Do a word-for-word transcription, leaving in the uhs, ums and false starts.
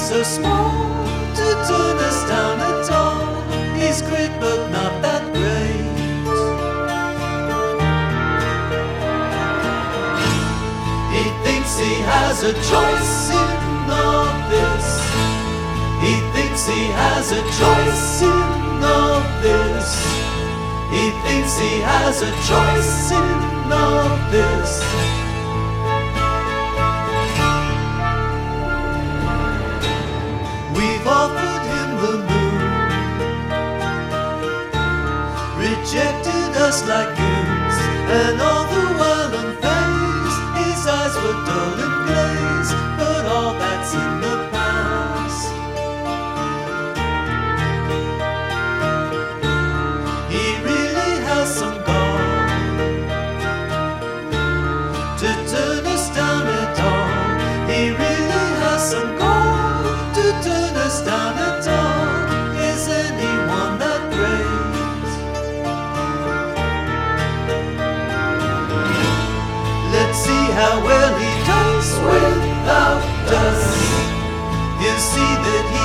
so small to turn us down at all. He's great but not that great. He thinks he has a choice in all this. He thinks he has a choice in all this. He thinks he has a choice in all this. We've offered him the moon, rejected us like goons, and all the while unfazed, his eyes were dull and glazed, but all that's in the past. He really has some gall to turn us down at all. He really has some gall to turn us down at all. Is anyone that great? Let's see how well he does without us. You see that